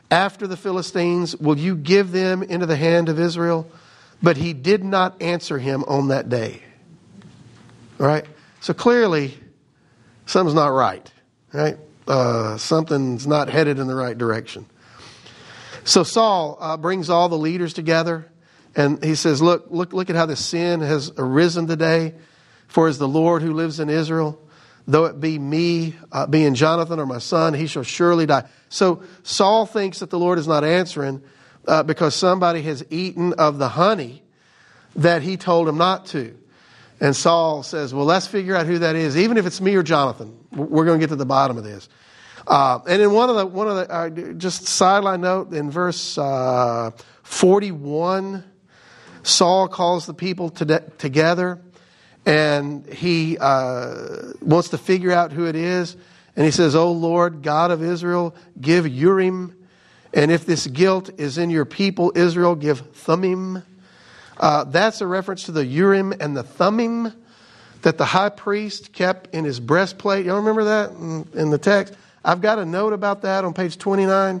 after the Philistines? Will you give them into the hand of Israel? But he did not answer him on that day. All right? So clearly, something's not right. Right? Uh, something's not headed in the right direction. So Saul uh, brings all the leaders together, and he says, look, look, look at how this sin has arisen today. For as the Lord who lives in Israel, though it be me, uh, being Jonathan or my son, he shall surely die. So Saul thinks that the Lord is not answering uh, because somebody has eaten of the honey that he told him not to. And Saul says, well, let's figure out who that is. Even if it's me or Jonathan, we're going to get to the bottom of this. Uh, and in one of the, one of the, uh, just sideline note, in verse uh, forty-one, Saul calls the people to, together, and he uh, wants to figure out who it is. And he says, O Lord, God of Israel, give Urim. And if this guilt is in your people Israel, give Thummim. Uh, that's a reference to the Urim and the Thummim that the high priest kept in his breastplate. Y'all remember that in, in the text? I've got a note about that on page twenty-nine.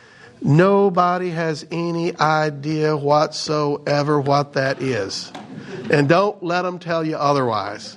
Nobody has any idea whatsoever what that is. And don't let them tell you otherwise.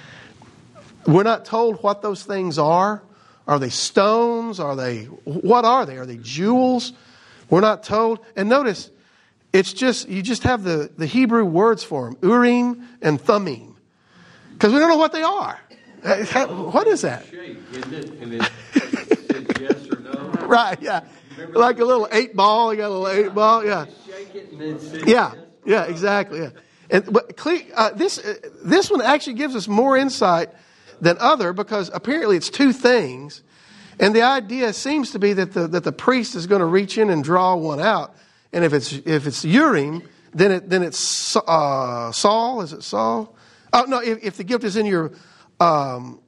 We're not told what those things are. Are they stones? Are they, what are they? Are they jewels? We're not told. And notice, it's just, you just have the, the Hebrew words for them, Urim and Thummim. Because we don't know what they are. What is that? Shape, isn't it? And it says yes or no. Right, yeah. Remember like a little eight ball. You got a little eight ball, yeah. Shake it and then say yeah, yes. yeah, exactly, yeah. And but uh, this uh, this one actually gives us more insight than other, because apparently it's two things, and the idea seems to be that the that the priest is going to reach in and draw one out, and if it's if it's Urim, then it then it's uh, Saul. Is it Saul? Oh no, if, if the gift is in your um,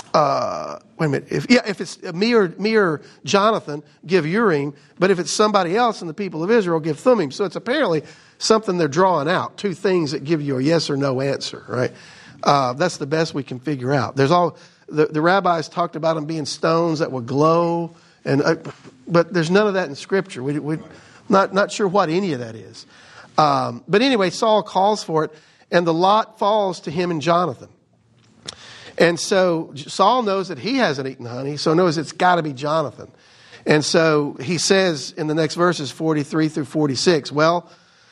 uh, wait a minute, if yeah, if it's me or me or Jonathan, give Urim, but if it's somebody else in the people of Israel, give Thummim. So it's apparently something they're drawing out, two things that give you a yes or no answer, right? Uh, that's the best we can figure out. There's all the, the rabbis talked about them being stones that would glow, and uh, but there's none of that in Scripture. We we not not sure what any of that is. Um, but anyway, Saul calls for it, and the lot falls to him and Jonathan. And so Saul knows that he hasn't eaten honey, so knows it's got to be Jonathan. And so he says in the next verses, forty-three through forty-six, well,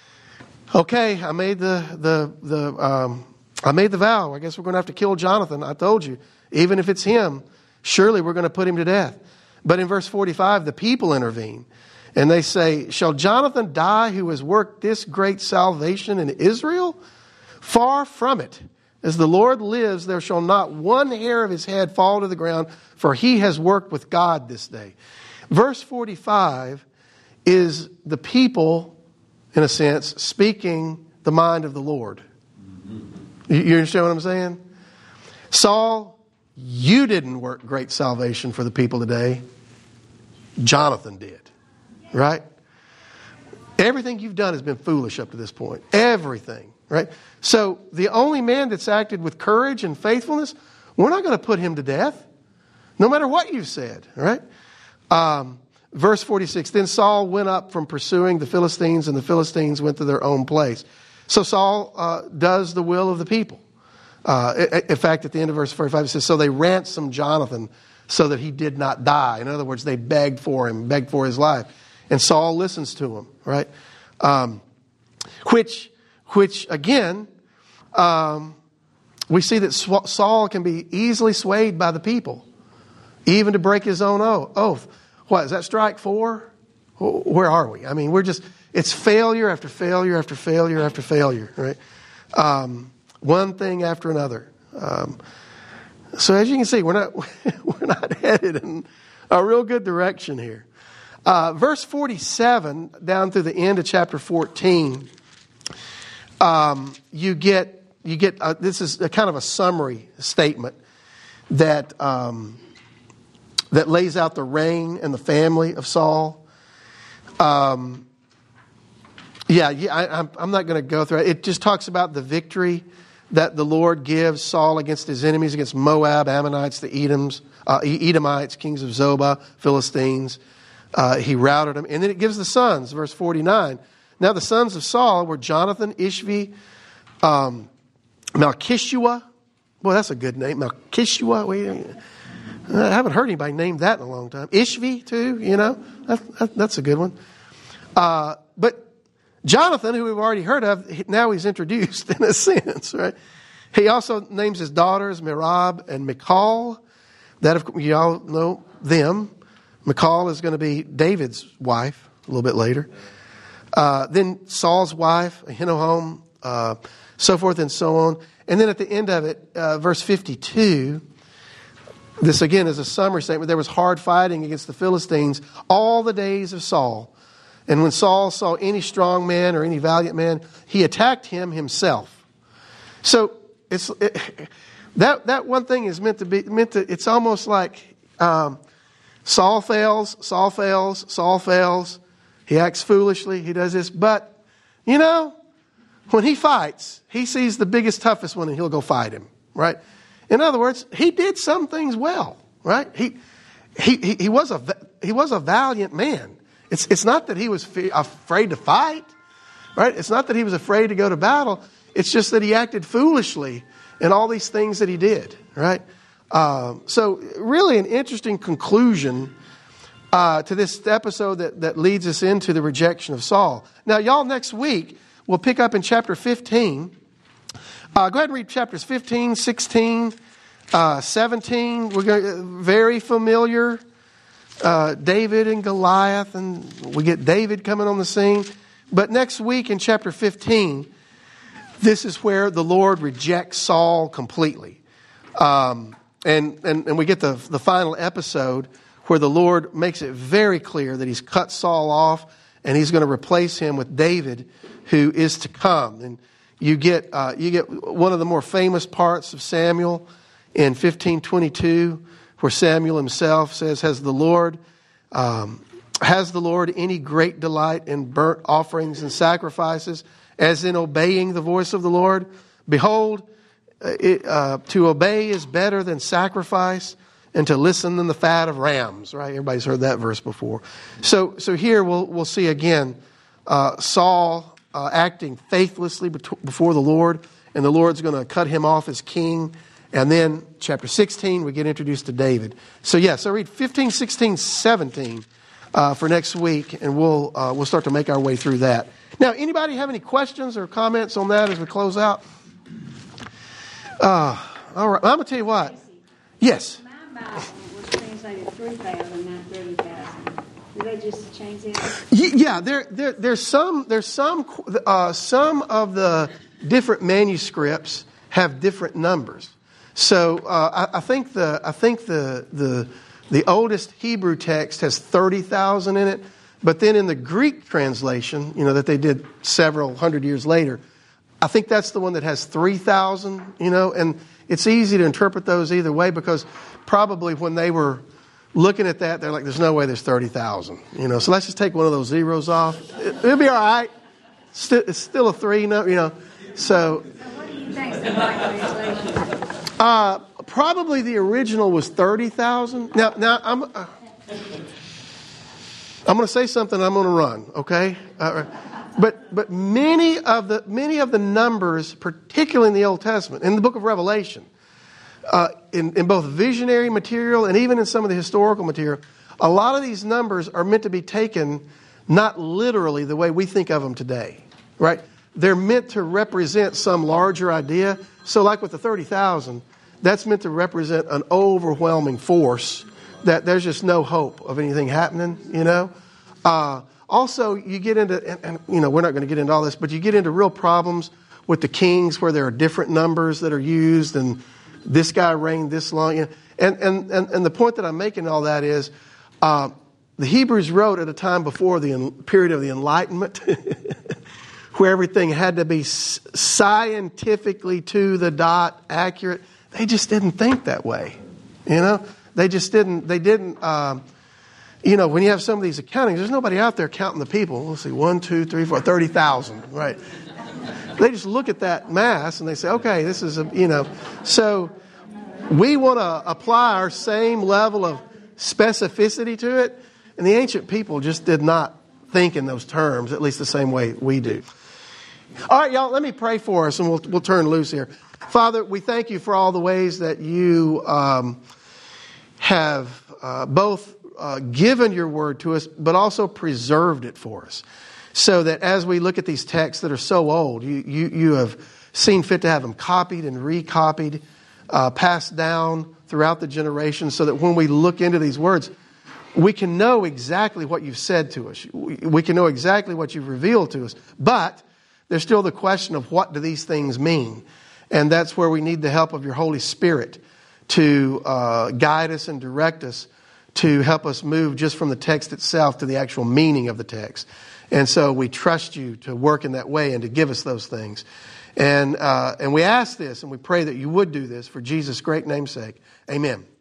okay, I made the the the um, I made the vow. I guess we're going to have to kill Jonathan. I told you, even if it's him, surely we're going to put him to death. But in verse forty-five, the people intervene, and they say, "Shall Jonathan die, who has worked this great salvation in Israel? Far from it. As the Lord lives, there shall not one hair of his head fall to the ground, for he has worked with God this day." Verse forty-five is the people, in a sense, speaking the mind of the Lord. You, you understand what I'm saying? Saul, you didn't work great salvation for the people today. Jonathan did. Right? Everything you've done has been foolish up to this point. Everything. Right? So the only man that's acted with courage and faithfulness, we're not going to put him to death. No matter what you've said. Right? Um, verse forty-six, then Saul went up from pursuing the Philistines, and the Philistines went to their own place. So Saul uh, does the will of the people. Uh, in fact, at the end of verse forty-five, it says, so they ransomed Jonathan so that he did not die. In other words, they begged for him, begged for his life. And Saul listens to him, right? Um, which, which again, um, we see that Saul can be easily swayed by the people, even to break his own oath. What, is that strike four? Where are we? I mean, we're just, it's failure after failure after failure after failure, right? Um, one thing after another. Um, so as you can see, we're not, we're not headed in a real good direction here. Uh, verse forty-seven, down through the end of chapter fourteen, um, you get, you get, uh, this is a kind of a summary statement that, um, that lays out the reign and the family of Saul. Um, yeah, yeah I, I'm, I'm not going to go through it. It just talks about the victory that the Lord gives Saul against his enemies, against Moab, Ammonites, the Edoms, uh, Edomites, kings of Zobah, Philistines. uh, he routed them. And then it gives the sons, verse forty-nine. Now the sons of Saul were Jonathan, Ishvi, um, Malchishua. Boy, that's a good name. Malchishua. We, I haven't heard anybody name that in a long time. Ishvi, too, you know. That, that, that's a good one. Uh, but Jonathan, who we've already heard of, now he's introduced in a sense, right? He also names his daughters Merab and Michal. That, of you all know them. Michal is going to be David's wife a little bit later. Uh, then Saul's wife, Ahinoam, uh, so forth and so on. And then at the end of it, uh, verse fifty-two, this again is a summary statement. There was hard fighting against the Philistines all the days of Saul. And when Saul saw any strong man or any valiant man, he attacked him himself. So it's it, that that one thing is meant to be meant to. It's almost like um, Saul fails, Saul fails, Saul fails. He acts foolishly. He does this, but you know, when he fights, he sees the biggest, toughest one, and he'll go fight him. Right? In other words, he did some things well. Right? He he he, he was a he was a valiant man. It's it's not that he was fe- afraid to fight. Right? It's not that he was afraid to go to battle. It's just that he acted foolishly in all these things that he did, right? Uh, so really an interesting conclusion uh, to this episode that, that leads us into the rejection of Saul. Now, y'all, next week, we'll pick up in chapter fifteen. Uh, go ahead and read chapters fifteen, sixteen, uh, seventeen. We're going very familiar. Uh, David and Goliath, and we get David coming on the scene. But next week in chapter fifteen, this is where the Lord rejects Saul completely. Um, and, and, and we get the, the final episode where the Lord makes it very clear that he's cut Saul off and he's going to replace him with David, who is to come. And you get, uh, you get one of the more famous parts of Samuel in fifteen twenty-two, where Samuel himself says, has the Lord, um, has the Lord any great delight in burnt offerings and sacrifices, as in obeying the voice of the Lord? Behold, it, uh, to obey is better than sacrifice, and to listen than the fat of rams. Right? Everybody's heard that verse before. So, so here we'll we'll see again uh, Saul uh, acting faithlessly before the Lord, and the Lord's going to cut him off as king. And then chapter sixteen, we get introduced to David. So yeah, so read fifteen, sixteen, seventeen uh, for next week, and we'll uh, we'll start to make our way through that. Now, anybody have any questions or comments on that as we close out? Uh, all right, I'm going to tell you what. Yes? My Bible was translated three thousand, not thirty thousand. Did they just change it? Yeah, there, there, there's some, there's some, uh, some of the different manuscripts have different numbers. So uh, I, I think the, I think the, the, the oldest Hebrew text has thirty thousand in it. But then in the Greek translation, you know, that they did several hundred years later, I think that's the one that has three thousand, you know, and it's easy to interpret those either way, because probably when they were looking at that, they're like, there's no way there's thirty thousand, you know, so let's just take one of those zeros off. It, it'll be all right. Still, it's still a three, no, you know, so. So what do you think is the right translation? Uh, probably the original was thirty thousand. Now, now I'm... Uh, I'm going to say something. I'm going to run. Okay, uh, but but many of the many of the numbers, particularly in the Old Testament, in the Book of Revelation, uh, in in both visionary material and even in some of the historical material, a lot of these numbers are meant to be taken not literally the way we think of them today. Right? They're meant to represent some larger idea. So, like with the thirty thousand, that's meant to represent an overwhelming force. That there's just no hope of anything happening, you know. Uh, also, you get into, and, and you know, we're not going to get into all this, but you get into real problems with the kings where there are different numbers that are used, and this guy reigned this long. You know, and, and, and, and the point that I'm making in all that is, uh, the Hebrews wrote at a time before the period of the Enlightenment, where everything had to be scientifically to the dot accurate. They just didn't think that way, you know. They just didn't, they didn't, um, you know, when you have some of these accountings, there's nobody out there counting the people. Let's see, one, two, three, four, thirty thousand, right? They just look at that mass and they say, okay, this is a, you know. So we want to apply our same level of specificity to it, And the ancient people just did not think in those terms, at least the same way we do. All right, y'all, let me pray for us and we'll, we'll turn loose here. Father, we thank you for all the ways that you um, have uh, both uh, given your word to us, but also preserved it for us. So that as we look at these texts that are so old, you, you, you have seen fit to have them copied and recopied, uh, passed down throughout the generations, so that when we look into these words, we can know exactly what you've said to us. We, we can know exactly what you've revealed to us. But there's still the question of what do these things mean? And that's where we need the help of your Holy Spirit to uh, guide us and direct us, to help us move just from the text itself to the actual meaning of the text. And so we trust you to work in that way and to give us those things. And uh, and we ask this and we pray that you would do this for Jesus' great name's sake. Amen.